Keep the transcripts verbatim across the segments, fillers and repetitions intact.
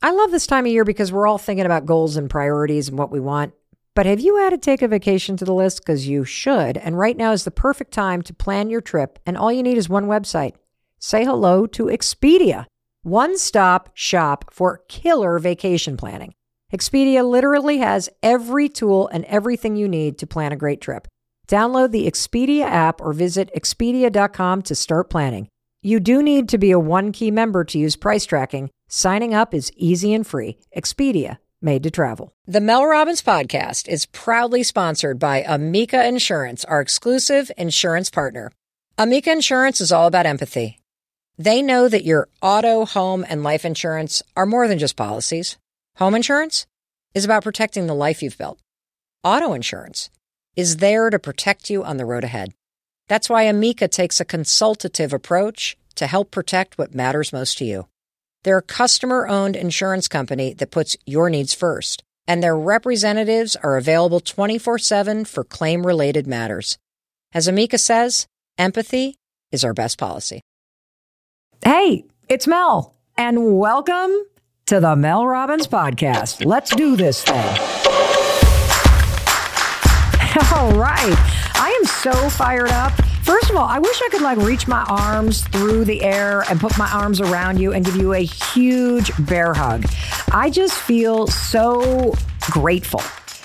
I love this time of year because we're all thinking about goals and priorities and what we want. But have you added Take a Vacation to the list? Because you should. And right now is the perfect time to plan your trip. And all you need is one website. Say hello to Expedia. One-stop shop for killer vacation planning. Expedia literally has every tool and everything you need to plan a great trip. Download the Expedia app or visit expedia dot com to start planning. You do need to be a one-key member to use price tracking. Signing up is easy and free. Expedia, made to travel. The Mel Robbins Podcast is proudly sponsored by Amica Insurance, our exclusive insurance partner. Amica Insurance is all about empathy. They know that your auto, home, and life insurance are more than just policies. Home insurance is about protecting the life you've built. Auto insurance is there to protect you on the road ahead. That's why Amica takes a consultative approach to help protect what matters most to you. They're a customer-owned insurance company that puts your needs first, and their representatives are available twenty-four seven for claim-related matters. As Amica says, empathy is our best policy. Hey, it's Mel, and welcome to the Mel Robbins Podcast. Let's do this thing. All right. I am so fired up. First of all, I wish I could like reach my arms through the air and put my arms around you and give you a huge bear hug. I just feel so grateful.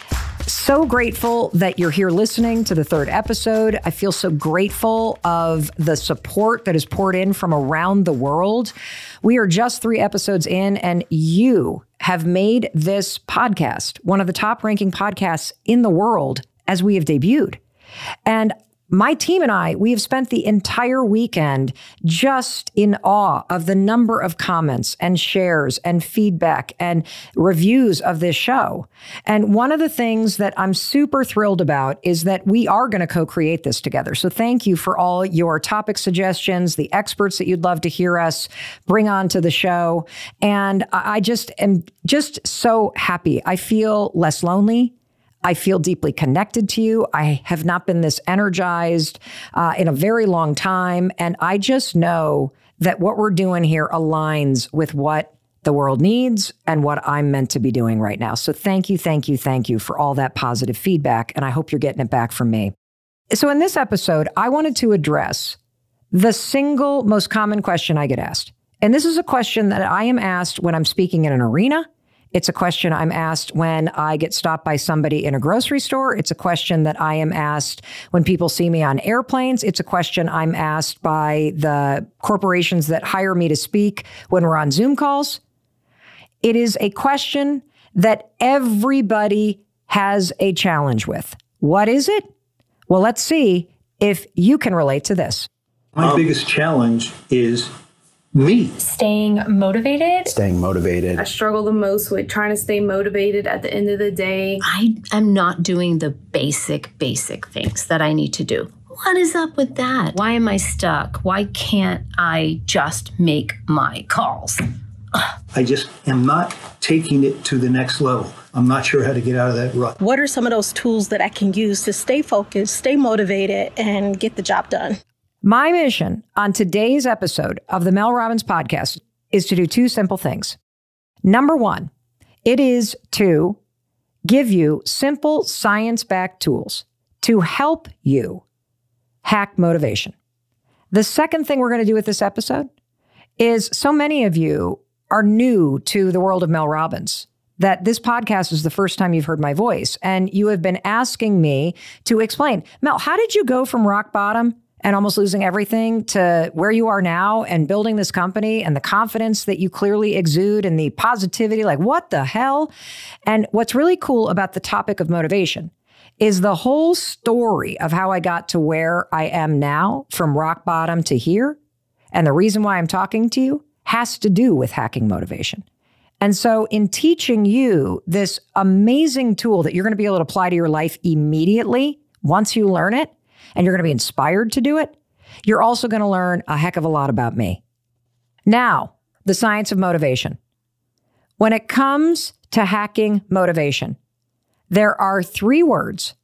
So grateful that you're here listening to the third episode. I feel so grateful of the support that is poured in from around the world. We are just three episodes in, and you have made this podcast one of the top ranking podcasts in the world as we have debuted. And my team and I, we have spent the entire weekend just in awe of the number of comments and shares and feedback and reviews of this show. And one of the things that I'm super thrilled about is that we are going to co-create this together. So thank you for all your topic suggestions, the experts that you'd love to hear us bring on to the show. And I just am just so happy. I feel less lonely. I feel deeply connected to you. I have not been this energized uh, in a very long time. And I just know that what we're doing here aligns with what the world needs and what I'm meant to be doing right now. So thank you, thank you, thank you for all that positive feedback. And I hope you're getting it back from me. So in this episode, I wanted to address the single most common question I get asked. And this is a question that I am asked when I'm speaking in an arena. It's a question I'm asked when I get stopped by somebody in a grocery store. It's a question that I am asked when people see me on airplanes. It's a question I'm asked by the corporations that hire me to speak when we're on Zoom calls. It is a question that everybody has a challenge with. What is it? Well, let's see if you can relate to this. My um, biggest challenge is me. Staying motivated. Staying motivated. I struggle the most with trying to stay motivated at the end of the day. I am not doing the basic, basic things that I need to do. What is up with that? Why am I stuck? Why can't I just make my calls? I just am not taking it to the next level. I'm not sure how to get out of that rut. What are some of those tools that I can use to stay focused, stay motivated, and get the job done? My mission on today's episode of the Mel Robbins Podcast is to do two simple things. Number one, it is to give you simple science-backed tools to help you hack motivation. The second thing we're going to do with this episode is so many of you are new to the world of Mel Robbins that this podcast is the first time you've heard my voice. And you have been asking me to explain, Mel, how did you go from rock bottom and almost losing everything to where you are now and building this company and the confidence that you clearly exude and the positivity, like what the hell? And what's really cool about the topic of motivation is the whole story of how I got to where I am now from rock bottom to here. And the reason why I'm talking to you has to do with hacking motivation. And so in teaching you this amazing tool that you're going to be able to apply to your life immediately once you learn it, and you're going to be inspired to do it, you're also going to learn a heck of a lot about me. Now, the science of motivation. When it comes to hacking motivation, there are three words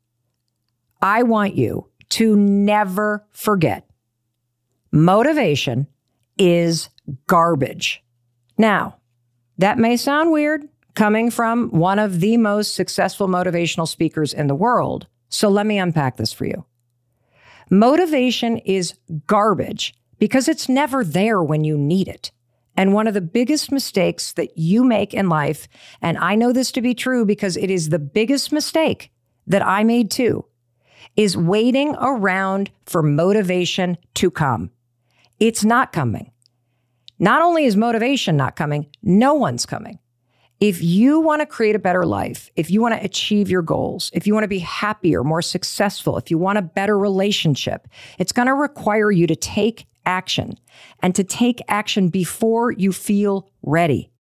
I want you to never forget. Motivation is garbage. Now, That may sound weird coming from one of the most successful motivational speakers in the world. So let me unpack this for you. Motivation is garbage because it's never there when you need it. And one of the biggest mistakes that you make in life, and I know this to be true because it is the biggest mistake that I made too, is waiting around for motivation to come. It's not coming. Not only is motivation not coming, no one's coming. If you want to create a better life, if you want to achieve your goals, if you want to be happier, more successful, if you want a better relationship, it's going to require you to take action and to take action before you feel ready.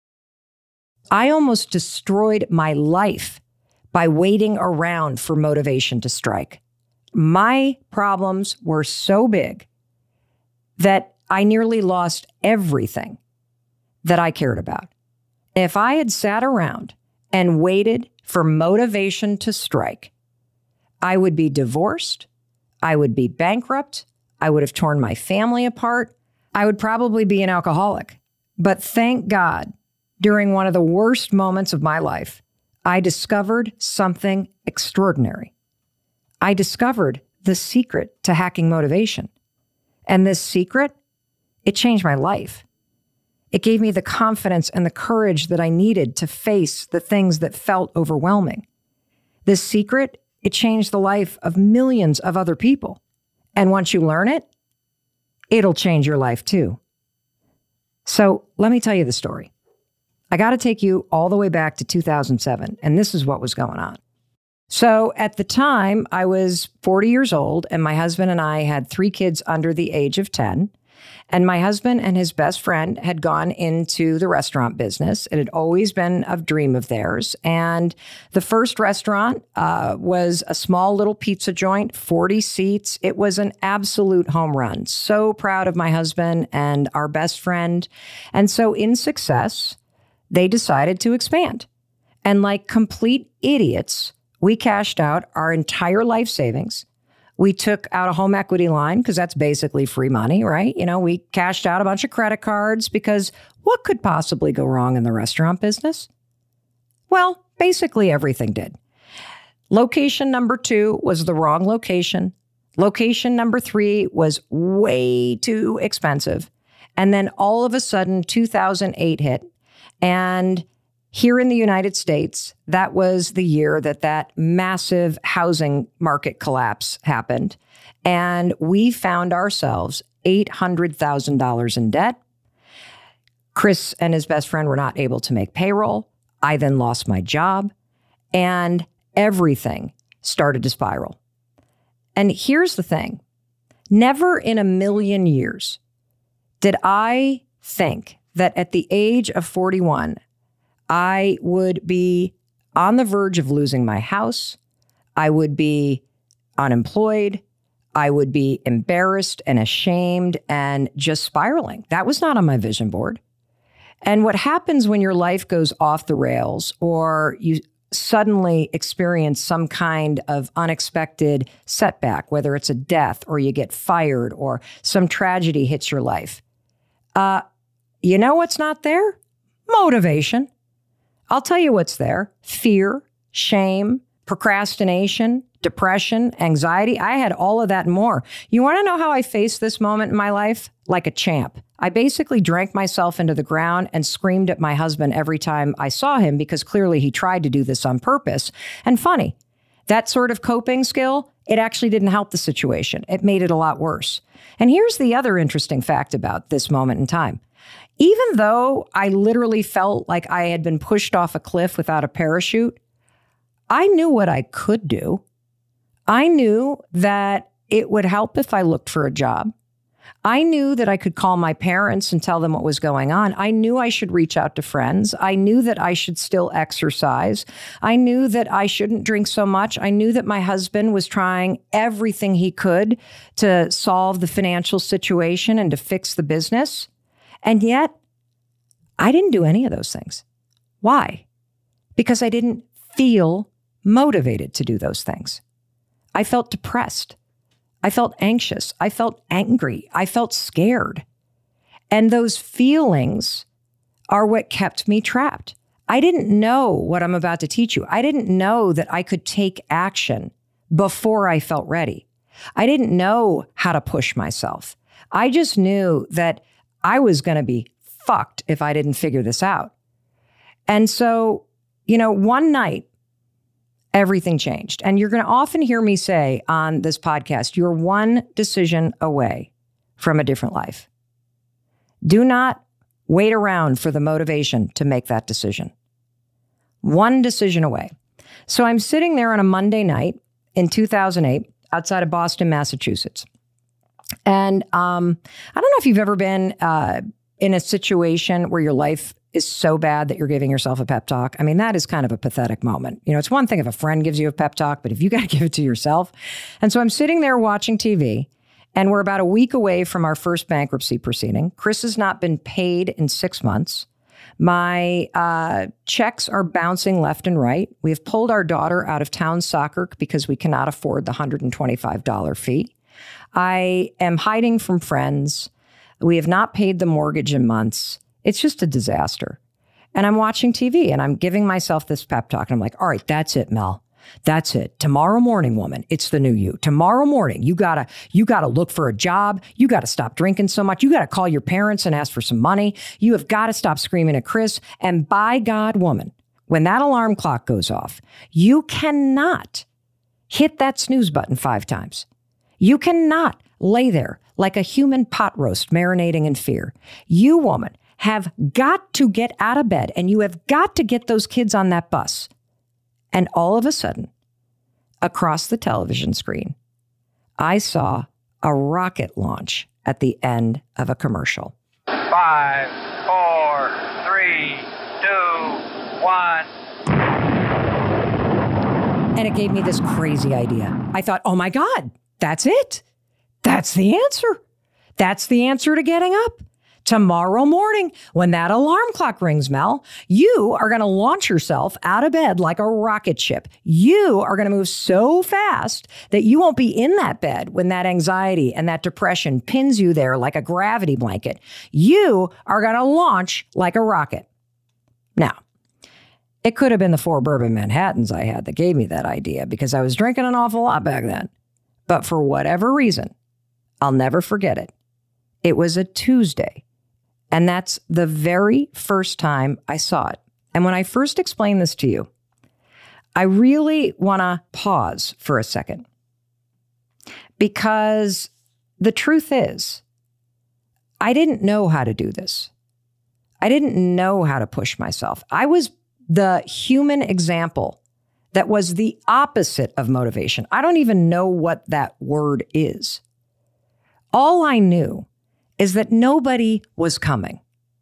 I almost destroyed my life by waiting around for motivation to strike. My problems were so big that I nearly lost everything that I cared about. If I had sat around and waited for motivation to strike, I would be divorced, I would be bankrupt, I would have torn my family apart, I would probably be an alcoholic. But thank God, during one of the worst moments of my life, I discovered something extraordinary. I discovered the secret to hacking motivation. And this secret, it changed my life. It gave me the confidence and the courage that I needed to face the things that felt overwhelming. This secret, it changed the life of millions of other people. And once you learn it, it'll change your life too. So let me tell you the story. I got to take you all the way back to two thousand seven, and this is what was going on. So at the time, I was forty years old, and my husband and I had three kids under the age of ten. And my husband and his best friend had gone into the restaurant business. It had always been a dream of theirs. And the first restaurant uh, was a small little pizza joint, forty seats. It was an absolute home run. So proud of my husband and our best friend. And so in success, they decided to expand. And like complete idiots, we cashed out our entire life savings. We took out a home equity line because that's basically free money, right? You know, we cashed out a bunch of credit cards because what could possibly go wrong in the restaurant business? Well, basically everything did. Location number two was the wrong location. Location number three was way too expensive. And then all of a sudden, two thousand eight hit. And here in the United States, that was the year that that massive housing market collapse happened. And we found ourselves eight hundred thousand dollars in debt. Chris and his best friend were not able to make payroll. I then lost my job, and everything started to spiral. And here's the thing. Never in a million years did I think that at the age of forty-one, I would be on the verge of losing my house. I would be unemployed. I would be embarrassed and ashamed and just spiraling. That was not on my vision board. And what happens when your life goes off the rails or you suddenly experience some kind of unexpected setback, whether it's a death or you get fired or some tragedy hits your life, uh, you know what's not there? Motivation. I'll tell you what's there. Fear, shame, procrastination, depression, anxiety. I had all of that and more. You want to know how I faced this moment in my life? Like a champ. I basically drank myself into the ground and screamed at my husband every time I saw him because clearly he tried to do this on purpose. And funny, that sort of coping skill, it actually didn't help the situation. It made it a lot worse. And here's the other interesting fact about this moment in time. Even though I literally felt like I had been pushed off a cliff without a parachute, I knew what I could do. I knew that it would help if I looked for a job. I knew that I could call my parents and tell them what was going on. I knew I should reach out to friends. I knew that I should still exercise. I knew that I shouldn't drink so much. I knew that my husband was trying everything he could to solve the financial situation and to fix the business. And yet, I didn't do any of those things. Why? Because I didn't feel motivated to do those things. I felt depressed. I felt anxious. I felt angry. I felt scared. And those feelings are what kept me trapped. I didn't know what I'm about to teach you. I didn't know that I could take action before I felt ready. I didn't know how to push myself. I just knew that I was going to be fucked if I didn't figure this out. And so, you know, one night, everything changed. And you're going to often hear me say on this podcast, you're one decision away from a different life. Do not wait around for the motivation to make that decision. One decision away. So I'm sitting there on a Monday night in two thousand eight outside of Boston, Massachusetts. And um, I don't know if you've ever been uh, in a situation where your life is so bad that you're giving yourself a pep talk. I mean, that is kind of a pathetic moment. You know, it's one thing if a friend gives you a pep talk, but if you got to give it to yourself. And so I'm sitting there watching T V, and we're about a week away from our first bankruptcy proceeding. Chris has not been paid in six months. My uh, checks are bouncing left and right. We have pulled our daughter out of town soccer because we cannot afford the one hundred twenty-five dollars fee. I am hiding from friends. We have not paid the mortgage in months. It's just a disaster. And I'm watching T V and I'm giving myself this pep talk. And I'm like, all right, that's it, Mel. That's it. Tomorrow morning, woman, it's the new you. Tomorrow morning, you gotta, you gotta look for a job. You gotta stop drinking so much. You gotta call your parents and ask for some money. You have got to stop screaming at Chris. And by God, woman, when that alarm clock goes off, you cannot hit that snooze button five times. You cannot lay there like a human pot roast marinating in fear. You, woman, have got to get out of bed and you have got to get those kids on that bus. And all of a sudden, across the television screen, I saw a rocket launch at the end of a commercial. Five, four, three, two, one. And it gave me this crazy idea. I thought, oh my God, that's it. That's the answer. That's the answer to getting up. Tomorrow morning, when that alarm clock rings, Mel, you are going to launch yourself out of bed like a rocket ship. You are going to move so fast that you won't be in that bed when that anxiety and that depression pins you there like a gravity blanket. You are going to launch like a rocket. Now, it could have been the four bourbon Manhattans I had that gave me that idea because I was drinking an awful lot back then. But for whatever reason, I'll never forget it. It was a Tuesday. And that's the very first time I saw it. And when I first explained this to you, I really want to pause for a second. Because the truth is, I didn't know how to do this. I didn't know how to push myself. I was the human example that was the opposite of motivation. I don't even know what that word is. All I knew is that nobody was coming,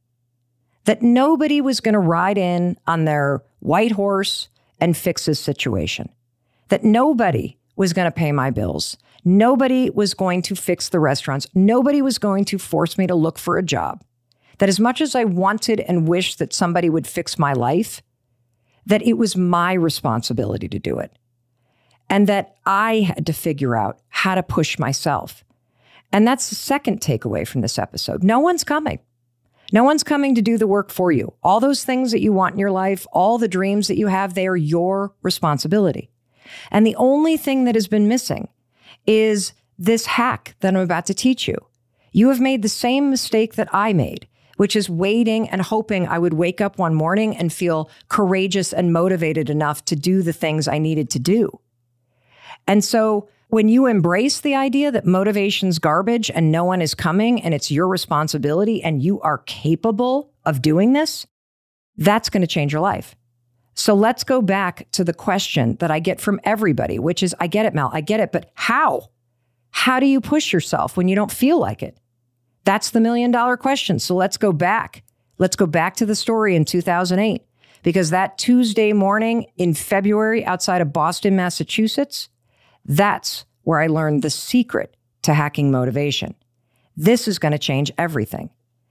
that nobody was going to ride in on their white horse and fix this situation, that nobody was going to pay my bills. Nobody was going to fix the restaurants. Nobody was going to force me to look for a job. That as much as I wanted and wished that somebody would fix my life, that it was my responsibility to do it. And that I had to figure out how to push myself. And that's the second takeaway from this episode. No one's coming. No one's coming to do the work for you. All those things that you want in your life, all the dreams that you have, they are your responsibility. And the only thing that has been missing is this hack that I'm about to teach you. You have made the same mistake that I made, which is waiting and hoping I would wake up one morning and feel courageous and motivated enough to do the things I needed to do. And so when you embrace the idea that motivation's garbage and no one is coming and it's your responsibility and you are capable of doing this, that's going to change your life. So let's go back to the question that I get from everybody, which is, I get it, Mel, I get it, but how? How do you push yourself when you don't feel like it? That's the million dollar question. So let's go back. Let's go back to the story in two thousand eight, because that Tuesday morning in February outside of Boston, Massachusetts, that's where I learned the secret to hacking motivation. This is going to change everything.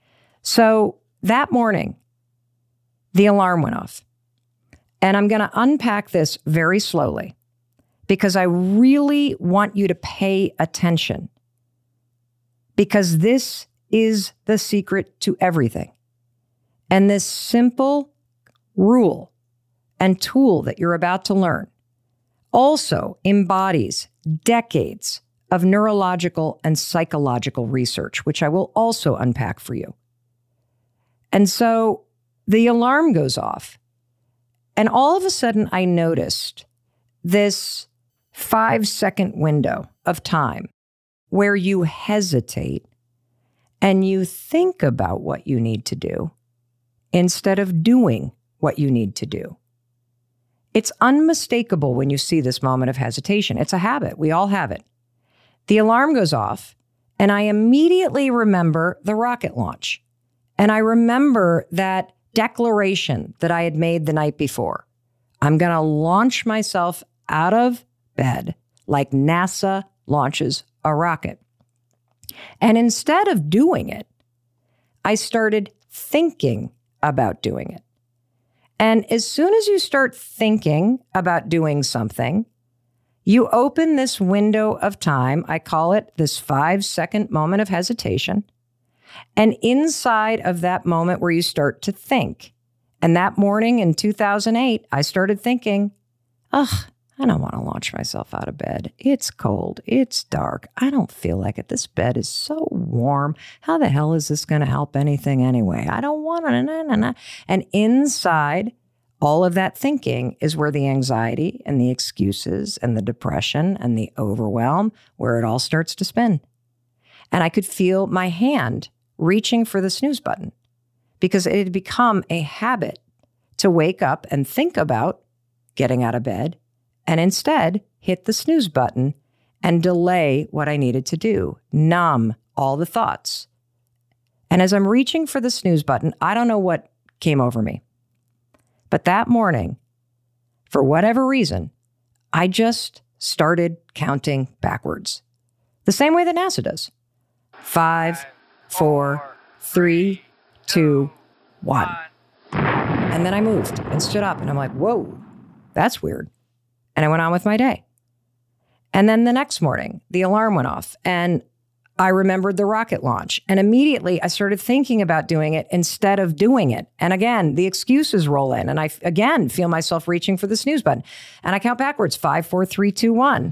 So that morning, the alarm went off. And I'm going to unpack this very slowly because I really want you to pay attention. Because this is the secret to everything. And this simple rule and tool that you're about to learn also embodies decades of neurological and psychological research, which I will also unpack for you. And so the alarm goes off, and all of a sudden I noticed this five-second window of time where you hesitate and you think about what you need to do instead of doing what you need to do. It's unmistakable when you see this moment of hesitation. It's a habit. We all have it. The alarm goes off, and I immediately remember the rocket launch. And I remember that declaration that I had made the night before. I'm going to launch myself out of bed like NASA launches a rocket. And instead of doing it, I started thinking about doing it. And as soon as you start thinking about doing something, you open this window of time. I call it this five-second moment of hesitation. And inside of that moment where you start to think, and that morning in two thousand eight, I started thinking, ugh, I don't want to launch myself out of bed. It's cold. It's dark. I don't feel like it. This bed is so warm. How the hell is this going to help anything anyway? I don't want to. Nah, nah, nah. And inside all of that thinking is where the anxiety and the excuses and the depression and the overwhelm, where it all starts to spin. And I could feel my hand reaching for the snooze button because it had become a habit to wake up and think about getting out of bed and instead hit the snooze button and delay what I needed to do, numb all the thoughts. And as I'm reaching for the snooze button, I don't know what came over me. But that morning, for whatever reason, I just started counting backwards. The same way that NASA does. Five, four, three, two, one. And then I moved and stood up and I'm like, whoa, that's weird. And I went on with my day. And then the next morning, the alarm went off and I remembered the rocket launch. And immediately I started thinking about doing it instead of doing it. And again, the excuses roll in and I, again, feel myself reaching for the snooze button. And I count backwards, five, four, three, two, one.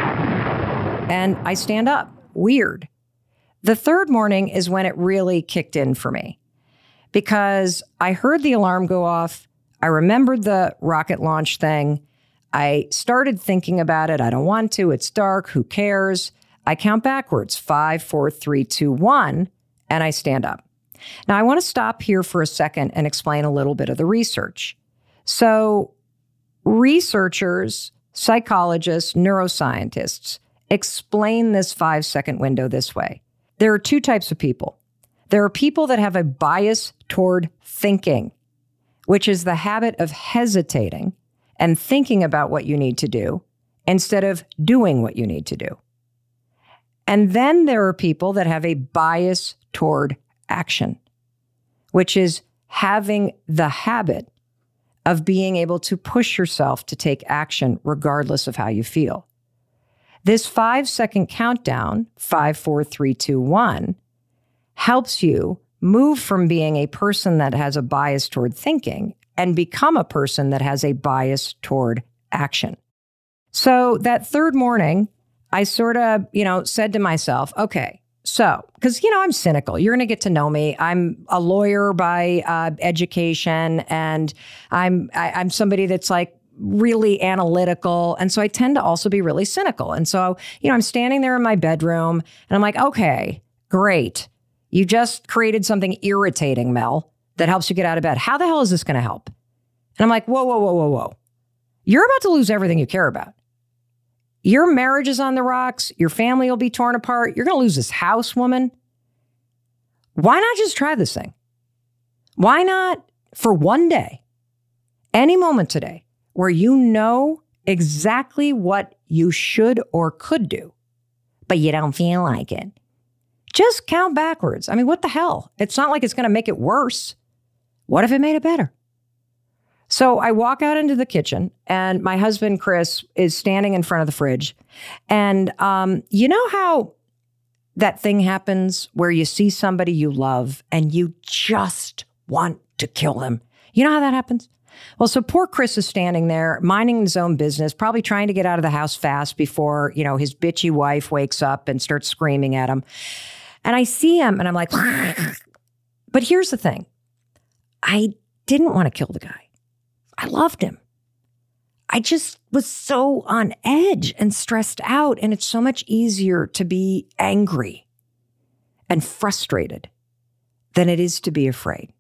And I stand up. Weird. The third morning is when it really kicked in for me because I heard the alarm go off. I remembered the rocket launch thing. I started thinking about it. I don't want to. It's dark. Who cares? I count backwards, five, four, three, two, one, and I stand up. Now, I want to stop here for a second and explain a little bit of the research. So researchers, psychologists, neuroscientists explain this five-second window this way. There are two types of people. There are people that have a bias toward thinking, which is the habit of hesitating and thinking about what you need to do instead of doing what you need to do. And then there are people that have a bias toward action, which is having the habit of being able to push yourself to take action regardless of how you feel. This five-second countdown, five, four, three, two, one, helps you move from being a person that has a bias toward thinking and become a person that has a bias toward action. So that third morning, I sort of, you know, said to myself, okay, so, because, you know, I'm cynical. You're going to get to know me. I'm a lawyer by uh, education, and I'm I, I'm somebody that's like really analytical. And so I tend to also be really cynical. And so, you know, I'm standing there in my bedroom and I'm like, okay, great. You just created something irritating, Mel, that helps you get out of bed. How the hell is this going to help? And I'm like, whoa, whoa, whoa, whoa, whoa. You're about to lose everything you care about. Your marriage is on the rocks. Your family will be torn apart. You're going to lose this house, woman. Why not just try this thing? Why not for one day, any moment today, where you know exactly what you should or could do, but you don't feel like it? Just count backwards. I mean, what the hell? It's not like it's going to make it worse. What if it made it better? So I walk out into the kitchen and my husband, Chris, is standing in front of the fridge. And um, you know how that thing happens where you see somebody you love and you just want to kill him. You know how that happens? Well, so poor Chris is standing there minding his own business, probably trying to get out of the house fast before, you know, his bitchy wife wakes up and starts screaming at him. And I see him and I'm like, but here's the thing. I didn't want to kill the guy. I loved him. I just was so on edge and stressed out. And it's so much easier to be angry and frustrated than it is to be afraid.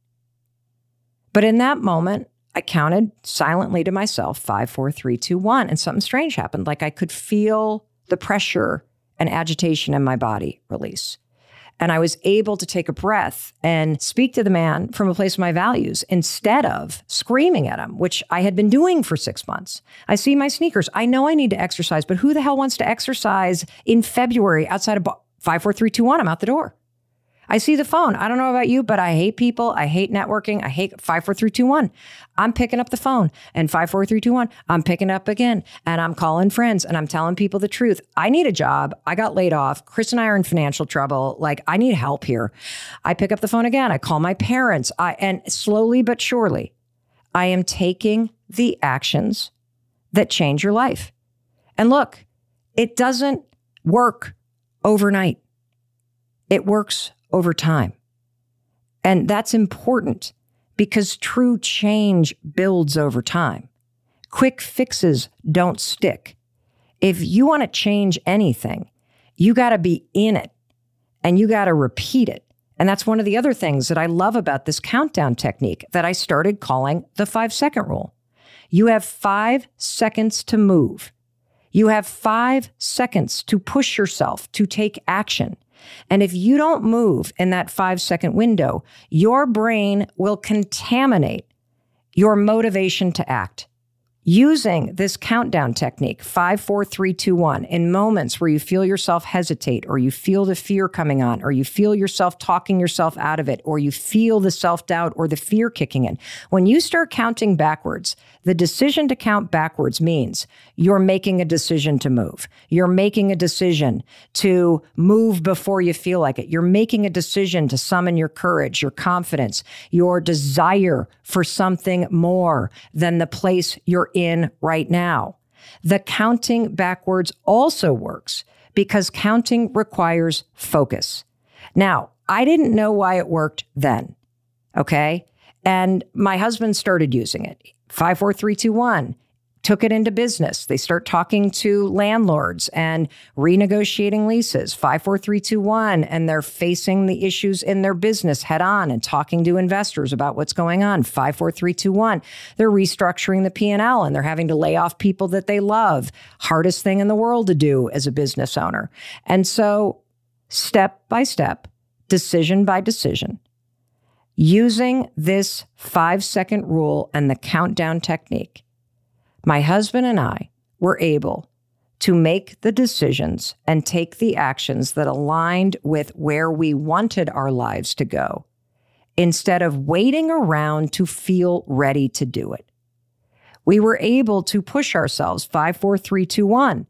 But in that moment, I counted silently to myself, five, four, three, two, one, and something strange happened. Like I could feel the pressure and agitation in my body release. And I was able to take a breath and speak to the man from a place of my values instead of screaming at him, which I had been doing for six months. I see my sneakers. I know I need to exercise, but who the hell wants to exercise in February outside of five, four, three, two, one? I'm out the door. I see the phone. I don't know about you, but I hate people. I hate networking. I hate five, four, three, two, one. I'm picking up the phone and five, four, three, two, one. I'm picking up again and I'm calling friends and I'm telling people the truth. I need a job. I got laid off. Chris and I are in financial trouble. Like I need help here. I pick up the phone again. I call my parents. I, and slowly but surely, I am taking the actions that change your life. And look, it doesn't work overnight. It works over time. And that's important because true change builds over time. Quick fixes don't stick. If you want to change anything, you got to be in it and you got to repeat it. And that's one of the other things that I love about this countdown technique that I started calling the five second rule. You have five seconds to move. You have five seconds to push yourself to take action. And if you don't move in that five second window, your brain will contaminate your motivation to act. Using this countdown technique, five, four, three, two, one, in moments where you feel yourself hesitate, or you feel the fear coming on, or you feel yourself talking yourself out of it, or you feel the self-doubt or the fear kicking in. When you start counting backwards, the decision to count backwards means you're making a decision to move. You're making a decision to move before you feel like it. You're making a decision to summon your courage, your confidence, your desire for something more than the place you're in right now. The counting backwards also works because counting requires focus. Now, I didn't know why it worked then, okay? And my husband started using it. Five, four, three, two, one. Took it into business. They start talking to landlords and renegotiating leases. Five, four, three, two, one. And they're facing the issues in their business head on and talking to investors about what's going on. Five, four, three, two, one. They're restructuring the P and L and they're having to lay off people that they love. Hardest thing in the world to do as a business owner. And so step by step, decision by decision, using this five second rule and the countdown technique, my husband and I were able to make the decisions and take the actions that aligned with where we wanted our lives to go, instead of waiting around to feel ready to do it. We were able to push ourselves, five, four, three, two, one,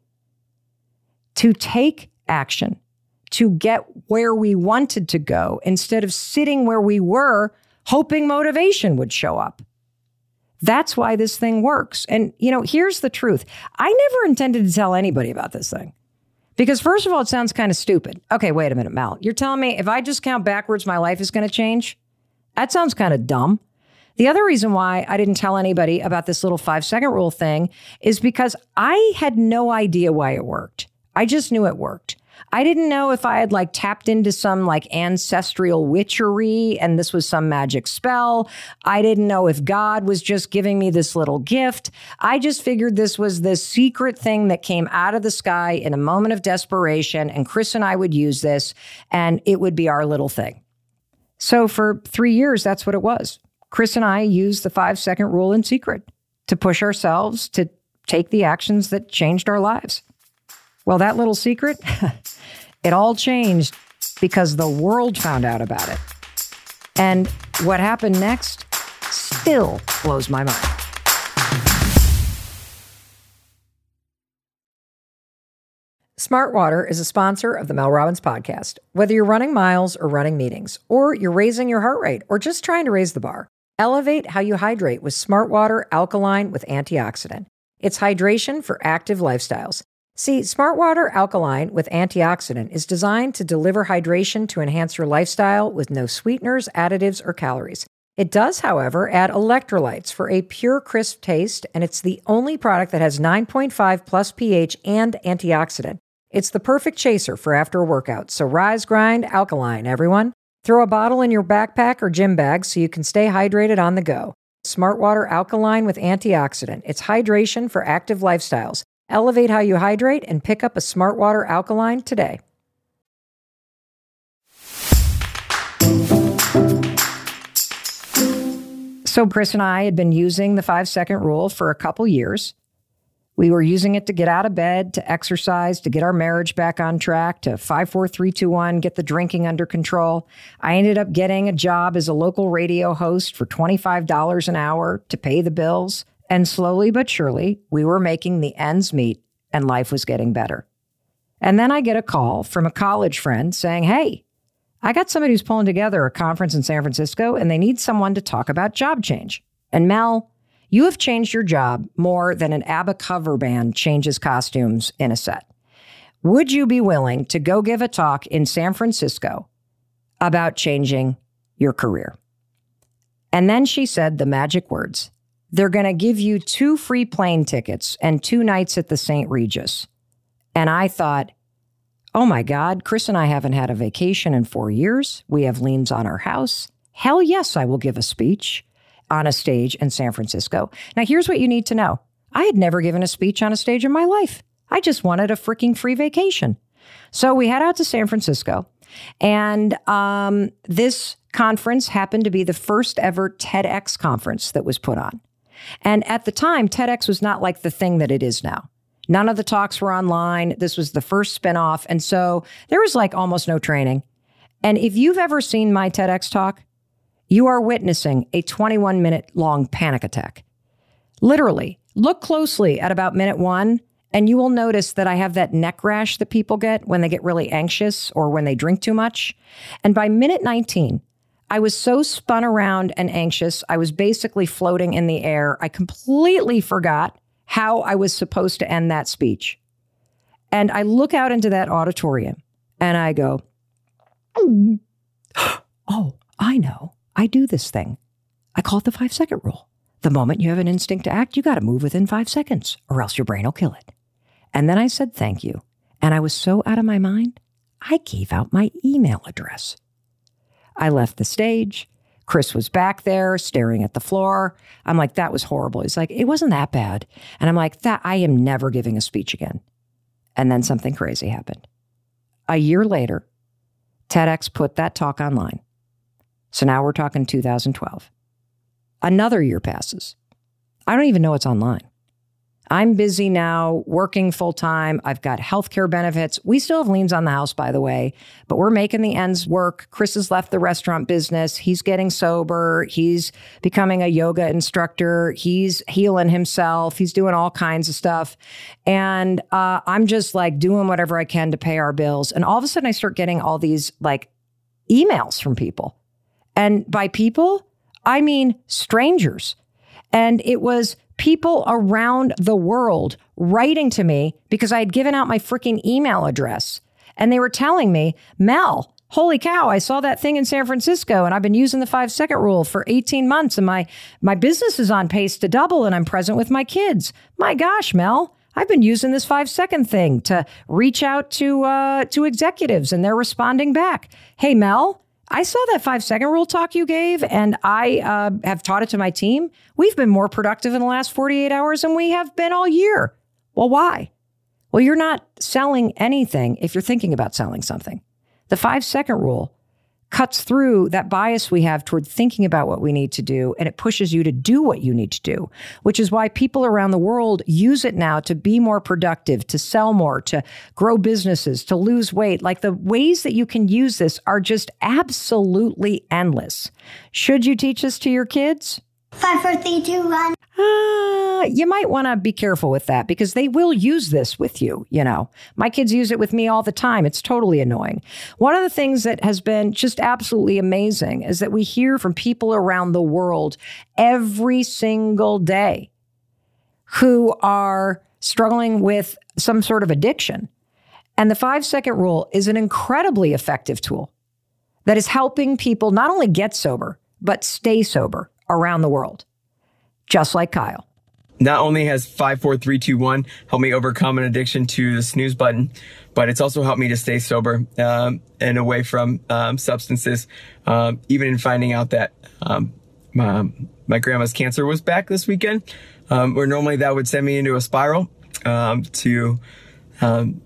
to take action, to get where we wanted to go, instead of sitting where we were, hoping motivation would show up. That's why this thing works. And, you know, here's the truth. I never intended to tell anybody about this thing. Because first of all, it sounds kind of stupid. Okay, wait a minute, Mel. You're telling me if I just count backwards, my life is going to change? That sounds kind of dumb. The other reason why I didn't tell anybody about this little five second rule thing is because I had no idea why it worked. I just knew it worked. I didn't know if I had like tapped into some like ancestral witchery and this was some magic spell. I didn't know if God was just giving me this little gift. I just figured this was this secret thing that came out of the sky in a moment of desperation, and Chris and I would use this and it would be our little thing. So for three years, that's what it was. Chris and I used the five second rule in secret to push ourselves to take the actions that changed our lives. Well, that little secret, it all changed because the world found out about it. And what happened next still blows my mind. Smartwater is a sponsor of the Mel Robbins podcast. Whether you're running miles or running meetings, or you're raising your heart rate or just trying to raise the bar, Elevate how you hydrate with Smartwater Alkaline with Antioxidant. It's hydration for active lifestyles. See, Smartwater Alkaline with Antioxidant is designed to deliver hydration to enhance your lifestyle with no sweeteners, additives, or calories. It does, however, add electrolytes for a pure, crisp taste, and it's the only product that has nine point five plus pH and antioxidant. It's the perfect chaser for after a workout, so rise, grind, alkaline, everyone. Throw a bottle in your backpack or gym bag so you can stay hydrated on the go. Smartwater Alkaline with Antioxidant. It's hydration for active lifestyles. Elevate how you hydrate and pick up a Smartwater Alkaline today. So Chris and I had been using the five-second rule for a couple years. We were using it to get out of bed, to exercise, to get our marriage back on track, to five, four, three, two, one, get the drinking under control. I ended up getting a job as a local radio host for twenty-five dollars an hour to pay the bills. And slowly but surely, we were making the ends meet and life was getting better. And then I get a call from a college friend saying, hey, I got somebody who's pulling together a conference in San Francisco and they need someone to talk about job change. And Mel, you have changed your job more than an ABBA cover band changes costumes in a set. Would you be willing to go give a talk in San Francisco about changing your career? And then she said the magic words. They're going to give you two free plane tickets and two nights at the Saint Regis. And I thought, oh my God, Chris and I haven't had a vacation in four years. We have liens on our house. Hell yes, I will give a speech on a stage in San Francisco. Now, here's what you need to know. I had never given a speech on a stage in my life. I just wanted a freaking free vacation. So we head out to San Francisco. And um, this conference happened to be the first ever TEDx conference that was put on. And at the time, TEDx was not like the thing that it is now. None of the talks were online. This was the first spinoff. And so there was like almost no training. And if you've ever seen my TEDx talk, you are witnessing a twenty-one minute long panic attack. Literally, look closely at about minute one, and you will notice that I have that neck rash that people get when they get really anxious or when they drink too much. And by minute nineteen, I was so spun around and anxious, I was basically floating in the air. I completely forgot how I was supposed to end that speech. And I look out into that auditorium and I go, oh, I know. I do this thing. I call it the five second rule. The moment you have an instinct to act, you got to move within five seconds or else your brain will kill it. And then I said, thank you. And I was so out of my mind, I gave out my email address. I left the stage. Chris was back there staring at the floor. I'm like, that was horrible. He's like, it wasn't that bad. And I'm like, that I am never giving a speech again. And then something crazy happened. A year later, TEDx put that talk online. So now we're talking two thousand twelve. Another year passes. I don't even know it's online. I'm busy now, working full time. I've got healthcare benefits. We still have liens on the house, by the way, but we're making the ends work. Chris has left the restaurant business. He's getting sober. He's becoming a yoga instructor. He's healing himself. He's doing all kinds of stuff. And uh, I'm just like doing whatever I can to pay our bills. And all of a sudden I start getting all these like emails from people. And by people, I mean strangers. And it was people around the world writing to me because I had given out my freaking email address. And they were telling me, Mel, holy cow, I saw that thing in San Francisco and I've been using the five second rule for eighteen months and my, my business is on pace to double and I'm present with my kids. My gosh, Mel, I've been using this five second thing to reach out to, uh, to executives and they're responding back. Hey, Mel, I saw that five second rule talk you gave and I uh, have taught it to my team. We've been more productive in the last forty-eight hours than we have been all year. Well, why? Well, you're not selling anything if you're thinking about selling something. The five second rule cuts through that bias we have toward thinking about what we need to do, and it pushes you to do what you need to do, which is why people around the world use it now to be more productive, to sell more, to grow businesses, to lose weight. Like the ways that you can use this are just absolutely endless. Should you teach this to your kids? Five, four, three, two, one. Uh, uh, you might want to be careful with that because they will use this with you. You know, my kids use it with me all the time. It's totally annoying. One of the things that has been just absolutely amazing is that we hear from people around the world every single day who are struggling with some sort of addiction. And the five second rule is an incredibly effective tool that is helping people not only get sober, but stay sober around the world, just like Kyle. Not only has five, four, three, two, one helped me overcome an addiction to the snooze button, but it's also helped me to stay sober um, and away from um, substances, um, even in finding out that um, my, my grandma's cancer was back this weekend, um, where normally that would send me into a spiral um, to um,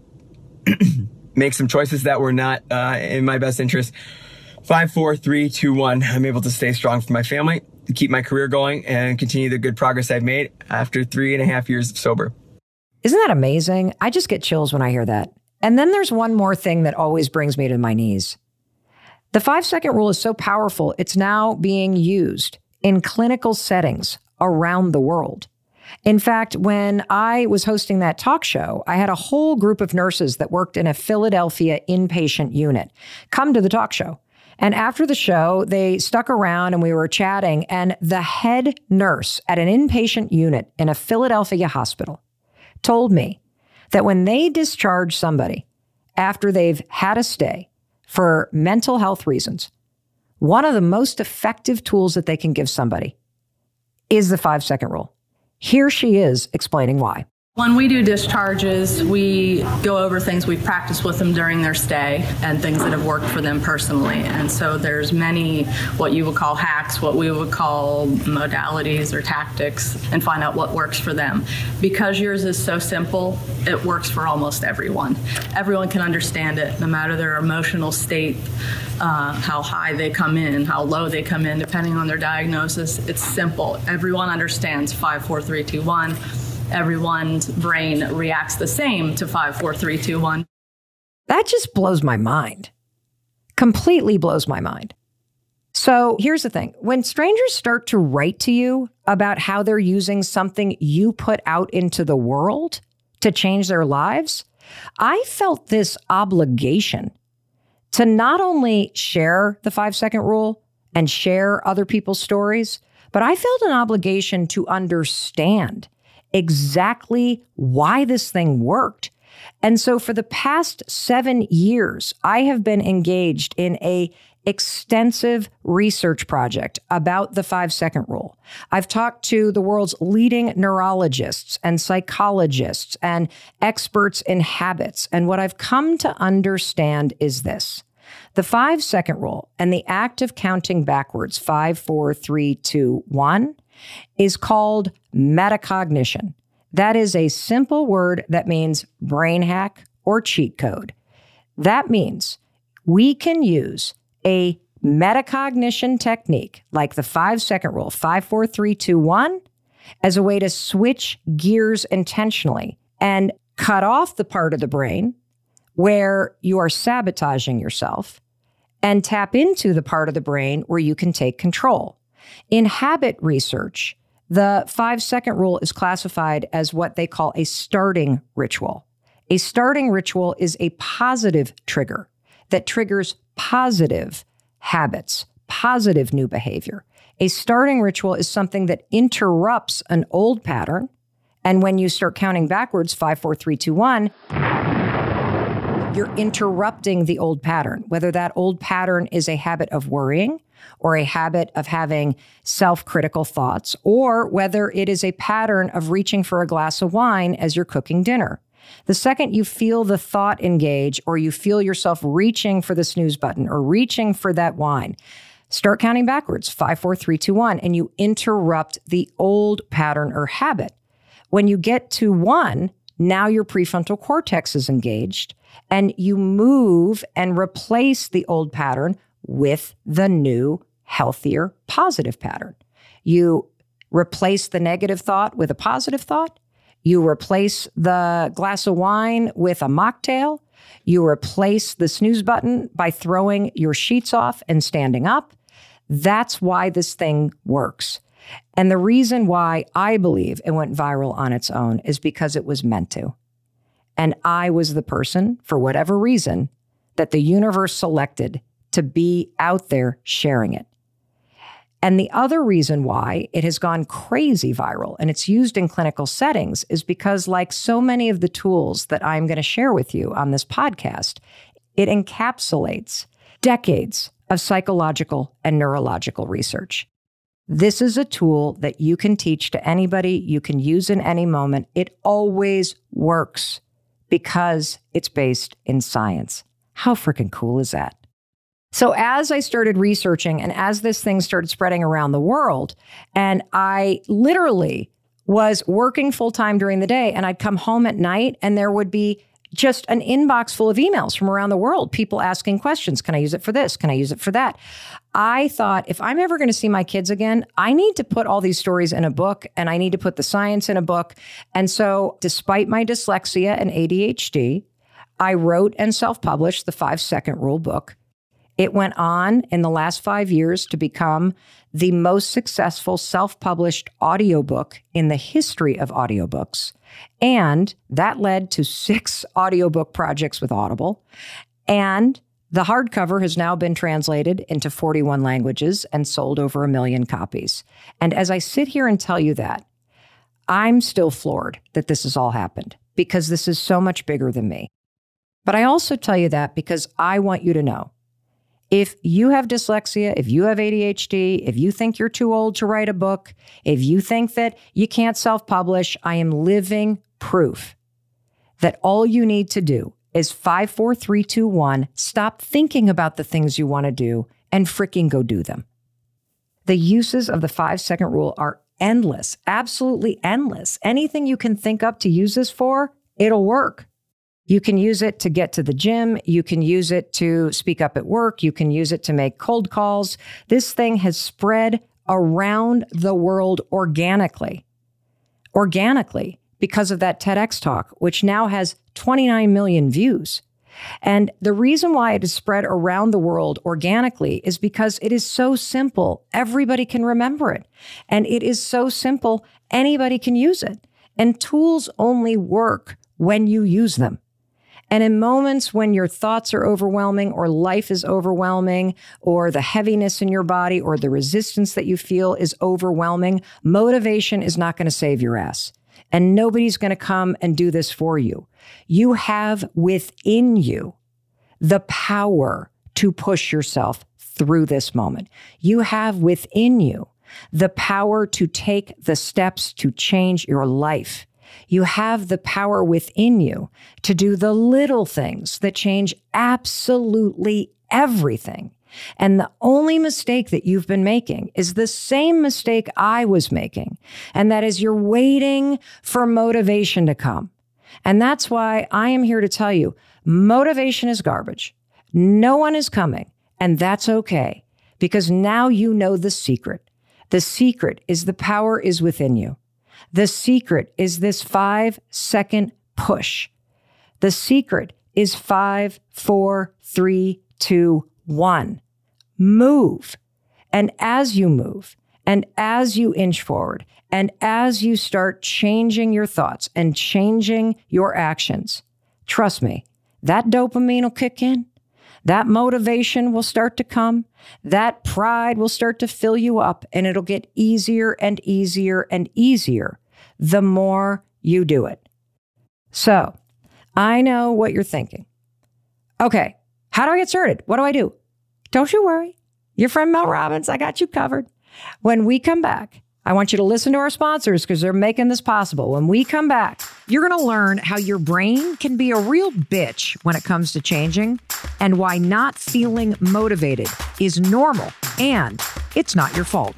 make some choices that were not uh, in my best interest. Five, four, three, two, one. I'm able to stay strong for my family, keep my career going, and continue the good progress I've made after three and a half years of sober. Isn't that amazing? I just get chills when I hear that. And then there's one more thing that always brings me to my knees. The five second rule is so powerful, it's now being used in clinical settings around the world. In fact, when I was hosting that talk show, I had a whole group of nurses that worked in a Philadelphia inpatient unit come to the talk show. And after the show, they stuck around and we were chatting, and the head nurse at an inpatient unit in a Philadelphia hospital told me that when they discharge somebody after they've had a stay for mental health reasons, one of the most effective tools that they can give somebody is the five second rule. Here she is explaining why. When we do discharges, we go over things we've practiced with them during their stay and things that have worked for them personally. And so there's many what you would call hacks, what we would call modalities or tactics, and find out what works for them. Because yours is so simple, it works for almost everyone. Everyone can understand it, no matter their emotional state, uh, how high they come in, how low they come in, depending on their diagnosis. It's simple. Everyone understands five, four, three, two, one. Everyone's brain reacts the same to five, four, three, two, one. That just blows my mind. Completely blows my mind. So here's the thing. When strangers start to write to you about how they're using something you put out into the world to change their lives, I felt this obligation to not only share the five second rule and share other people's stories, but I felt an obligation to understand exactly why this thing worked. And so for the past seven years, I have been engaged in a extensive research project about the five second rule. I've talked to the world's leading neurologists and psychologists and experts in habits. And what I've come to understand is this. The five second rule and the act of counting backwards, five, four, three, two, one, is called metacognition. That is a simple word that means brain hack or cheat code. That means we can use a metacognition technique like the five second rule, five, four, three, two, one, as a way to switch gears intentionally and cut off the part of the brain where you are sabotaging yourself and tap into the part of the brain where you can take control. In habit research, the five second rule is classified as what they call a starting ritual. A starting ritual is a positive trigger that triggers positive habits, positive new behavior. A starting ritual is something that interrupts an old pattern. And when you start counting backwards, five, four, three, two, one, you're interrupting the old pattern, whether that old pattern is a habit of worrying or a habit of having self-critical thoughts, or whether it is a pattern of reaching for a glass of wine as you're cooking dinner. The second you feel the thought engage, or you feel yourself reaching for the snooze button or reaching for that wine, start counting backwards, five, four, three, two, one, and you interrupt the old pattern or habit. When you get to one, now your prefrontal cortex is engaged, and you move and replace the old pattern with the new, healthier, positive pattern. You replace the negative thought with a positive thought. You replace the glass of wine with a mocktail. You replace the snooze button by throwing your sheets off and standing up. That's why this thing works. And the reason why I believe it went viral on its own is because it was meant to. And I was the person, for whatever reason, that the universe selected to be out there sharing it. And the other reason why it has gone crazy viral and it's used in clinical settings is because, like so many of the tools that I'm going to share with you on this podcast, it encapsulates decades of psychological and neurological research. This is a tool that you can teach to anybody, you can use in any moment. It always works because it's based in science. How freaking cool is that? So as I started researching and as this thing started spreading around the world, and I literally was working full time during the day, and I'd come home at night and there would be just an inbox full of emails from around the world, people asking questions. Can I use it for this? Can I use it for that? I thought, if I'm ever going to see my kids again, I need to put all these stories in a book, and I need to put the science in a book. And so despite my dyslexia and A D H D, I wrote and self-published the Five Second Rule book. It went on in the last five years to become the most successful self-published audiobook in the history of audiobooks. And that led to six audiobook projects with Audible. And the hardcover has now been translated into forty-one languages and sold over a million copies. And as I sit here and tell you that, I'm still floored that this has all happened, because this is so much bigger than me. But I also tell you that because I want you to know, if you have dyslexia, if you have A D H D, if you think you're too old to write a book, if you think that you can't self-publish, I am living proof that all you need to do is five, four, three, two, one, stop thinking about the things you want to do and freaking go do them. The uses of the five-second rule are endless, absolutely endless. Anything you can think up to use this for, it'll work. You can use it to get to the gym. You can use it to speak up at work. You can use it to make cold calls. This thing has spread around the world organically. Organically, because of that TEDx talk, which now has twenty-nine million views. And the reason why it is spread around the world organically is because it is so simple. Everybody can remember it. And it is so simple, anybody can use it. And tools only work when you use them. And in moments when your thoughts are overwhelming, or life is overwhelming, or the heaviness in your body or the resistance that you feel is overwhelming, motivation is not going to save your ass. And nobody's going to come and do this for you. You have within you the power to push yourself through this moment. You have within you the power to take the steps to change your life. You have the power within you to do the little things that change absolutely everything. And the only mistake that you've been making is the same mistake I was making. And that is, you're waiting for motivation to come. And that's why I am here to tell you, motivation is garbage. No one is coming. And that's okay, because now you know the secret. The secret is the power is within you. The secret is this five second push. The secret is five, four, three, two, one. Move. And as you move, and as you inch forward, and as you start changing your thoughts and changing your actions, trust me, that dopamine will kick in. That motivation will start to come. That pride will start to fill you up, and it'll get easier and easier and easier the more you do it. So I know what you're thinking. Okay, how do I get started? What do I do? Don't you worry. Your friend Mel Robbins, I got you covered. When we come back, I want you to listen to our sponsors because they're making this possible. When we come back, you're going to learn how your brain can be a real bitch when it comes to changing, and why not feeling motivated is normal and it's not your fault.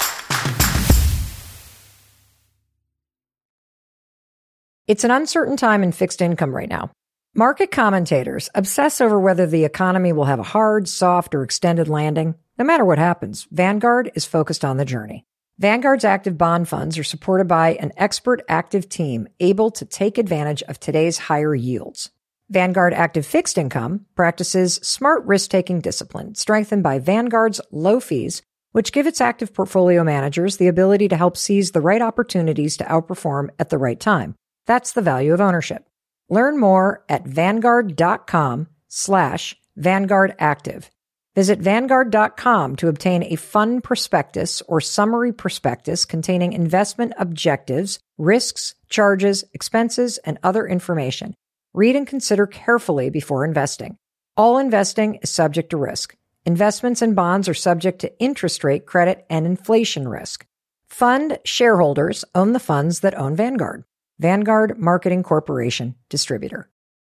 It's an uncertain time in fixed income right now. Market commentators obsess over whether the economy will have a hard, soft, or extended landing. No matter what happens, Vanguard is focused on the journey. Vanguard's active bond funds are supported by an expert active team able to take advantage of today's higher yields. Vanguard Active Fixed Income practices smart risk-taking discipline strengthened by Vanguard's low fees which give its active portfolio managers the ability to help seize the right opportunities to outperform at the right time. That's the value of ownership. Learn more at Vanguard.com slash Vanguard Active. Visit Vanguard dot com to obtain a fund prospectus or summary prospectus containing investment objectives, risks, charges, expenses, and other information. Read and consider carefully before investing. All investing is subject to risk. Investments in bonds are subject to interest rate, credit, and inflation risk. Fund shareholders own the funds that own Vanguard. Vanguard Marketing Corporation, distributor.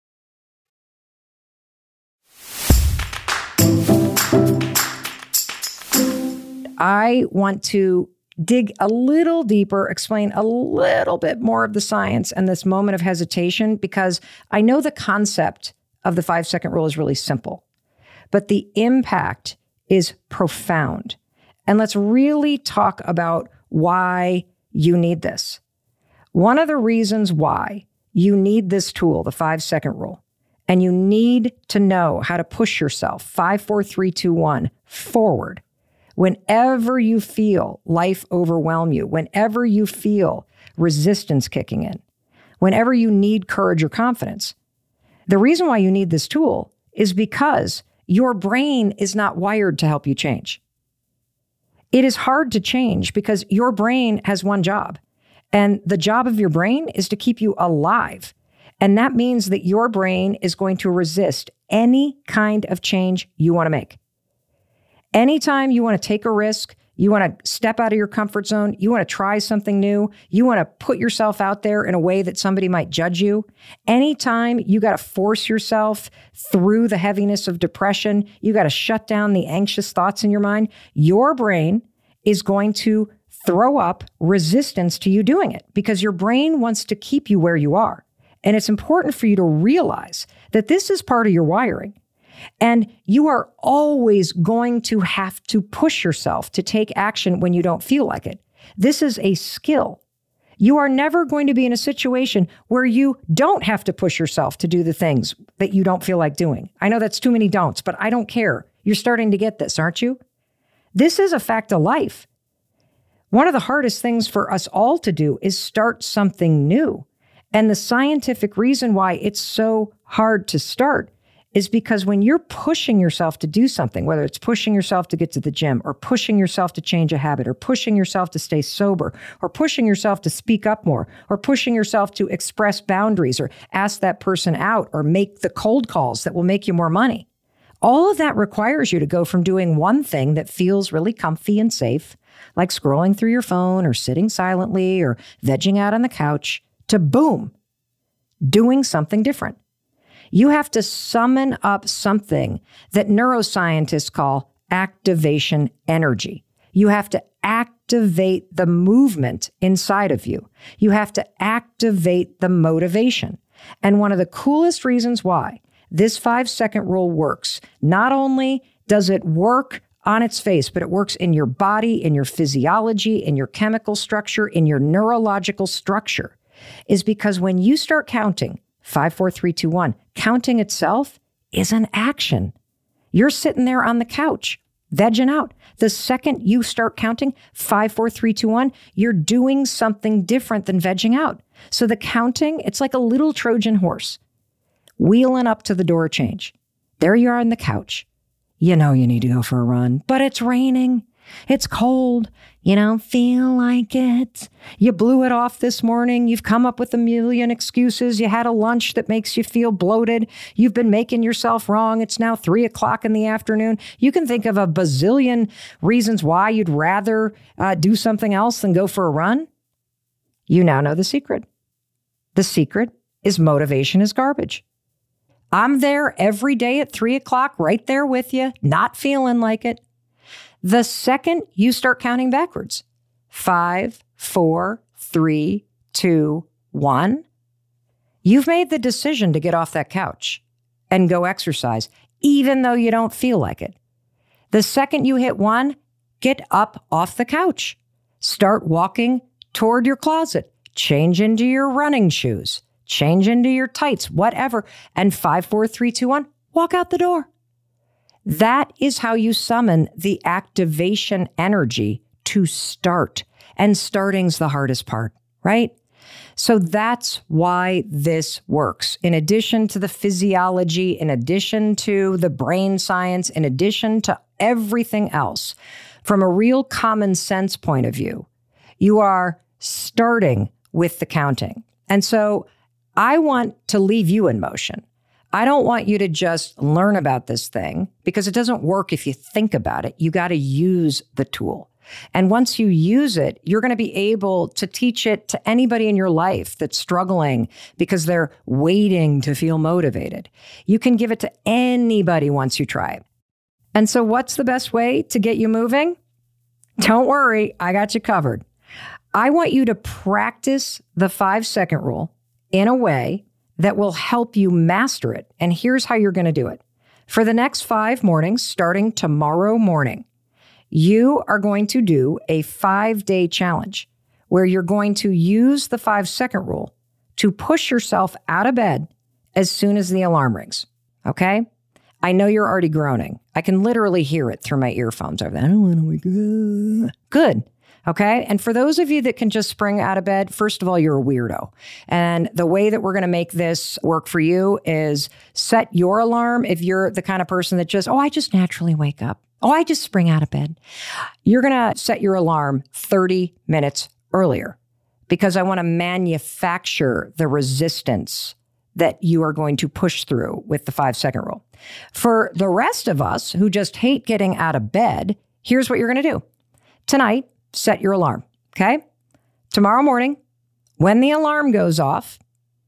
I want to dig a little deeper, explain a little bit more of the science and this moment of hesitation, because I know the concept of the five-second rule is really simple, but the impact is profound. And let's really talk about why you need this. One of the reasons why you need this tool, the five-second rule, and you need to know how to push yourself, five, four, three, two, one, forward, whenever you feel life overwhelm you, whenever you feel resistance kicking in, whenever you need courage or confidence. The reason why you need this tool is because your brain is not wired to help you change. It is hard to change because your brain has one job, and the job of your brain is to keep you alive. And that means that your brain is going to resist any kind of change you want to make. Anytime you want to take a risk, you want to step out of your comfort zone, you want to try something new, you want to put yourself out there in a way that somebody might judge you, anytime you got to force yourself through the heaviness of depression, you got to shut down the anxious thoughts in your mind, your brain is going to throw up resistance to you doing it because your brain wants to keep you where you are. And it's important for you to realize that this is part of your wiring. And you are always going to have to push yourself to take action when you don't feel like it. This is a skill. You are never going to be in a situation where you don't have to push yourself to do the things that you don't feel like doing. I know that's too many don'ts, but I don't care. You're starting to get this, aren't you? This is a fact of life. One of the hardest things for us all to do is start something new. And the scientific reason why it's so hard to start is because when you're pushing yourself to do something, whether it's pushing yourself to get to the gym or pushing yourself to change a habit or pushing yourself to stay sober or pushing yourself to speak up more or pushing yourself to express boundaries or ask that person out or make the cold calls that will make you more money, all of that requires you to go from doing one thing that feels really comfy and safe, like scrolling through your phone or sitting silently or vegging out on the couch, to boom, doing something different. You have to summon up something that neuroscientists call activation energy. You have to activate the movement inside of you. You have to activate the motivation. And one of the coolest reasons why this five-second rule works, not only does it work on its face, but it works in your body, in your physiology, in your chemical structure, in your neurological structure, is because when you start counting five, four, three, two, one. Counting itself is an action. You're sitting there on the couch, vegging out. The second you start counting five, four, three, two, one, you're doing something different than vegging out. So the counting, it's like a little Trojan horse wheeling up to the door of change. There you are on the couch. You know you need to go for a run, but it's raining. It's cold. You don't feel like it. You blew it off this morning. You've come up with a million excuses. You had a lunch that makes you feel bloated. You've been making yourself wrong. It's now three o'clock in the afternoon. You can think of a bazillion reasons why you'd rather uh, do something else than go for a run. You now know the secret. The secret is motivation is garbage. I'm there every day at three o'clock, right there with you, not feeling like it. The second you start counting backwards, five, four, three, two, one, you've made the decision to get off that couch and go exercise, even though you don't feel like it. The second you hit one, get up off the couch. Start walking toward your closet. Change into your running shoes. Change into your tights, whatever. And five, four, three, two, one, walk out the door. That is how you summon the activation energy to start. And starting's the hardest part, right? So that's why this works. In addition to the physiology, in addition to the brain science, in addition to everything else, from a real common sense point of view, you are starting with the counting. And so I want to leave you in motion. I don't want you to just learn about this thing because it doesn't work if you think about it. You got to use the tool. And once you use it, you're going to be able to teach it to anybody in your life that's struggling because they're waiting to feel motivated. You can give it to anybody once you try it. And so what's the best way to get you moving? Don't worry, I got you covered. I want you to practice the five-second rule in a way that will help you master it. And here's how you're going to do it. For the next five mornings, starting tomorrow morning, you are going to do a five-day challenge where you're going to use the five-second rule to push yourself out of bed as soon as the alarm rings, okay? I know you're already groaning. I can literally hear it through my earphones over there. I don't want to wake up. Good. Okay. And for those of you that can just spring out of bed, first of all, you're a weirdo. And the way that we're going to make this work for you is set your alarm. If you're the kind of person that just, oh, I just naturally wake up. Oh, I just spring out of bed. You're going to set your alarm thirty minutes earlier because I want to manufacture the resistance that you are going to push through with the five second rule. For the rest of us who just hate getting out of bed, here's what you're going to do. Tonight, set your alarm, okay? Tomorrow morning, when the alarm goes off,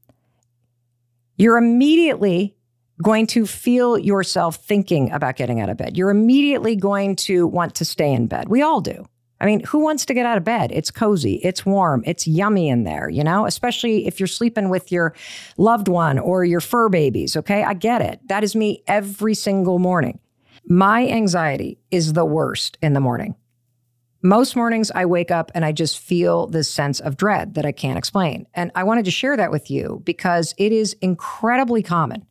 you're immediately going to feel yourself thinking about getting out of bed. You're immediately going to want to stay in bed. We all do. I mean, who wants to get out of bed? It's cozy, it's warm, it's yummy in there, you know, especially if you're sleeping with your loved one or your fur babies, okay? I get it. That is me every single morning. My anxiety is the worst in the morning. Most mornings I wake up and I just feel this sense of dread that I can't explain. And I wanted to share that with you because it is incredibly common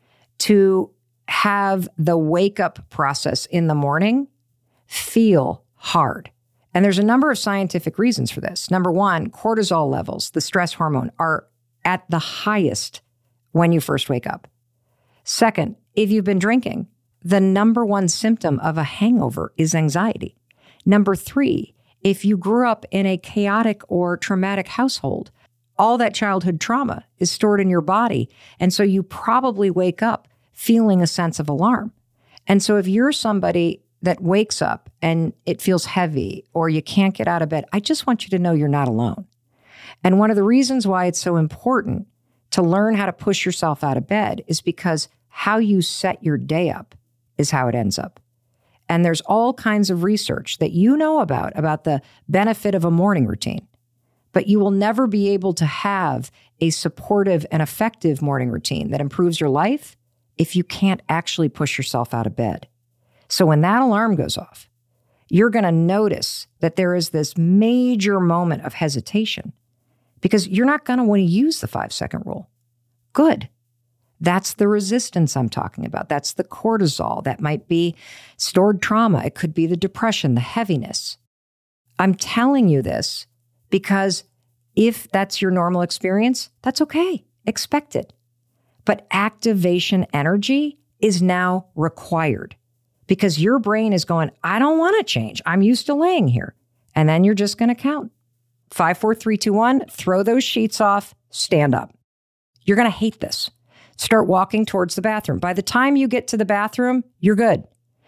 to have the wake up process in the morning feel hard. And there's a number of scientific reasons for this. Number one, cortisol levels, the stress hormone, are at the highest when you first wake up. Second, if you've been drinking, the number one symptom of a hangover is anxiety. Number three, if you grew up in a chaotic or traumatic household, all that childhood trauma is stored in your body. And so you probably wake up feeling a sense of alarm. And so if you're somebody that wakes up and it feels heavy or you can't get out of bed, I just want you to know you're not alone. And one of the reasons why it's so important to learn how to push yourself out of bed is because how you set your day up is how it ends up. And there's all kinds of research that you know about, about the benefit of a morning routine. But you will never be able to have a supportive and effective morning routine that improves your life if you can't actually push yourself out of bed. So when that alarm goes off, you're going to notice that there is this major moment of hesitation because you're not going to want to use the five-second rule. Good. That's the resistance I'm talking about. That's the cortisol. That might be stored trauma. It could be the depression, the heaviness. I'm telling you this because if that's your normal experience, that's okay. Expect it. But activation energy is now required because your brain is going, I don't want to change. I'm used to laying here. And then you're just going to count. Five, four, three, two, one, throw those sheets off, stand up. You're going to hate this. Start walking towards the bathroom. By the time you get to the bathroom, you're good.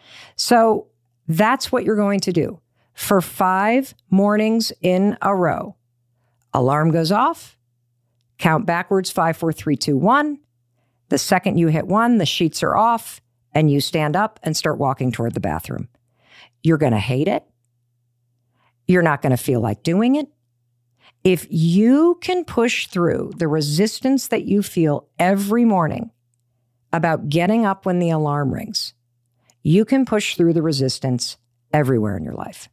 So that's what you're going to do for five mornings in a row. Alarm goes off, count backwards, five, four, three, two, one. The second you hit one, the sheets are off, and you stand up and start walking toward the bathroom. You're going to hate it. You're not going to feel like doing it. If you can push through the resistance that you feel every morning about getting up when the alarm rings, you can push through the resistance everywhere in your life.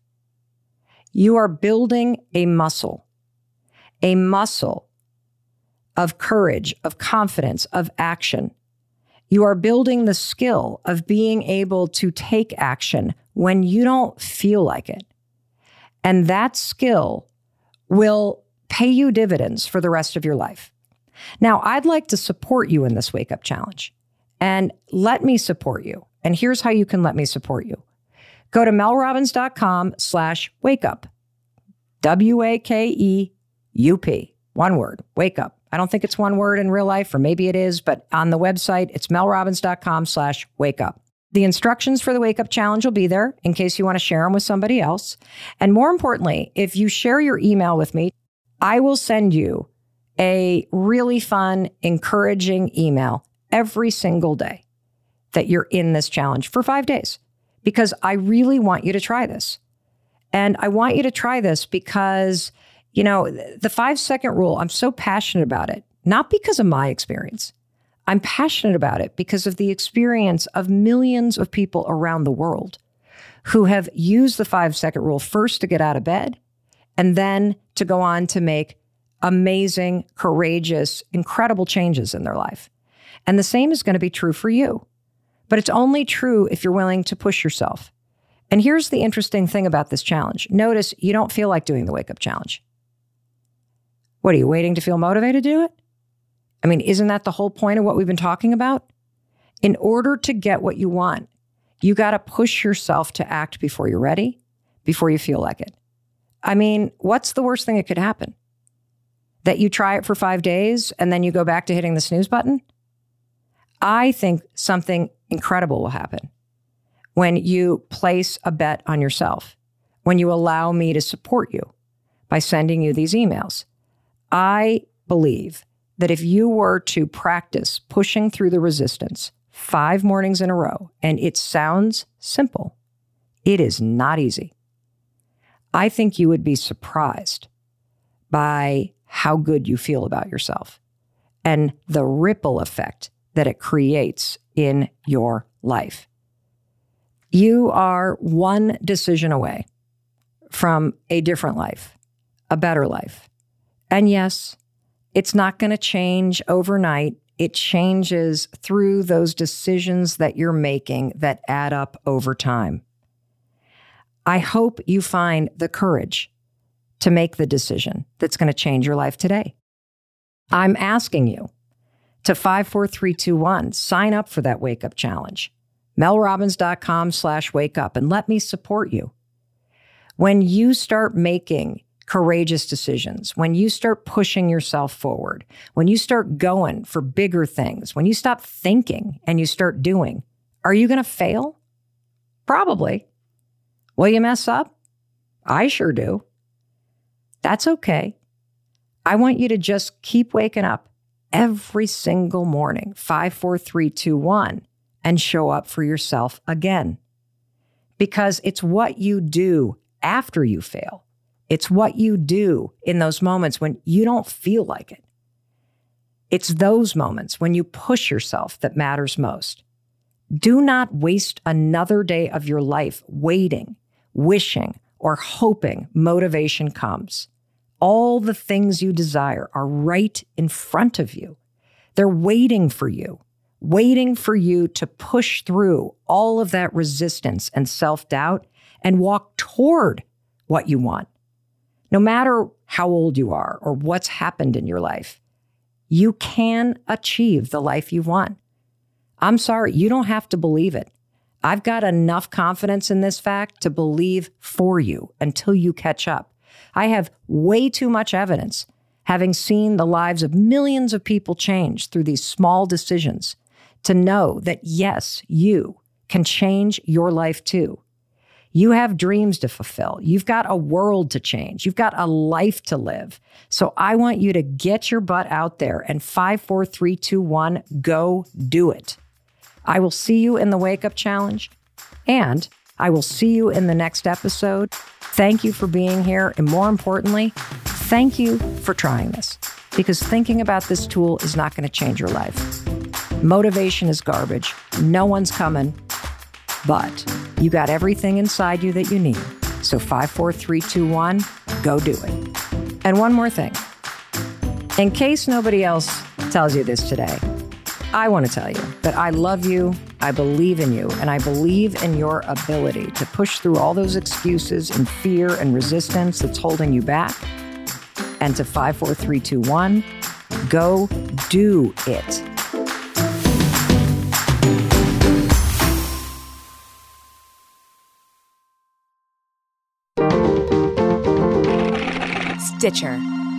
You are building a muscle, a muscle of courage, of confidence, of action. You are building the skill of being able to take action when you don't feel like it. And that skill will pay you dividends for the rest of your life. Now, I'd like to support you in this Wake Up Challenge. And let me support you. And here's how you can let me support you. Go to melrobbins.com slash wake up. W A K E U P. One word, wake up. I don't think it's one word in real life, or maybe it is, but on the website, it's melrobbins.com slash wake up. The instructions for the Wake Up Challenge will be there in case you want to share them with somebody else. And more importantly, if you share your email with me, I will send you a really fun, encouraging email every single day that you're in this challenge for five days, because I really want you to try this. And I want you to try this because, you know, the five second rule, I'm so passionate about it, not because of my experience. I'm passionate about it because of the experience of millions of people around the world who have used the five second rule first to get out of bed and then to go on to make amazing, courageous, incredible changes in their life. And the same is going to be true for you. But it's only true if you're willing to push yourself. And here's the interesting thing about this challenge. Notice you don't feel like doing the Wake Up Challenge. What, are you waiting to feel motivated to do it? I mean, isn't that the whole point of what we've been talking about? In order to get what you want, you got to push yourself to act before you're ready, before you feel like it. I mean, what's the worst thing that could happen? That you try it for five days and then you go back to hitting the snooze button? I think something incredible will happen when you place a bet on yourself, when you allow me to support you by sending you these emails. I believe that if you were to practice pushing through the resistance five mornings in a row, and it sounds simple, it is not easy. I think you would be surprised by how good you feel about yourself and the ripple effect that it creates in your life. You are one decision away from a different life, a better life. And yes, it's not going to change overnight. It changes through those decisions that you're making that add up over time. I hope you find the courage to make the decision that's going to change your life today. I'm asking you to five four three two one, sign up for that Wake Up Challenge. melrobbins.com slash wake up, and let me support you. When you start making courageous decisions, when you start pushing yourself forward, when you start going for bigger things, when you stop thinking and you start doing, are you going to fail? Probably. Will you mess up? I sure do. That's okay. I want you to just keep waking up every single morning, five, four, three, two, one, and show up for yourself again. Because it's what you do after you fail. It's what you do in those moments when you don't feel like it. It's those moments when you push yourself that matters most. Do not waste another day of your life waiting, wishing, or hoping motivation comes. All the things you desire are right in front of you. They're waiting for you, waiting for you to push through all of that resistance and self-doubt and walk toward what you want. No matter how old you are or what's happened in your life, you can achieve the life you want. I'm sorry, you don't have to believe it. I've got enough confidence in this fact to believe for you until you catch up. I have way too much evidence, having seen the lives of millions of people change through these small decisions, to know that yes, you can change your life too. You have dreams to fulfill. You've got a world to change. You've got a life to live. So I want you to get your butt out there and five, four, three, two, one, go do it. I will see you in the Wake Up Challenge, and I will see you in the next episode. Thank you for being here. And more importantly, thank you for trying this, because thinking about this tool is not going to change your life. Motivation is garbage. No one's coming, but you got everything inside you that you need. So five, four, three, two, one, go do it. And one more thing. In case nobody else tells you this today, I want to tell you that I love you, I believe in you, and I believe in your ability to push through all those excuses and fear and resistance that's holding you back. And to five four three two one, go do it. Stitcher.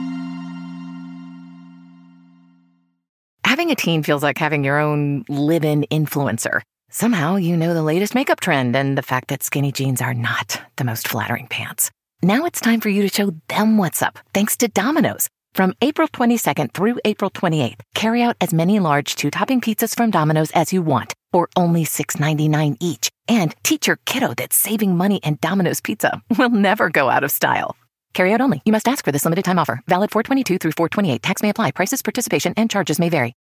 Having a teen feels like having your own live-in influencer. Somehow you know the latest makeup trend and the fact that skinny jeans are not the most flattering pants. Now it's time for you to show them what's up, thanks to Domino's. From April twenty-second through April twenty-eighth, carry out as many large two-topping pizzas from Domino's as you want for only six ninety-nine each. And teach your kiddo that saving money and Domino's pizza will never go out of style. Carry out only. You must ask for this limited time offer. Valid four twenty-two through four twenty-eight. Tax may apply. Prices, participation, and charges may vary.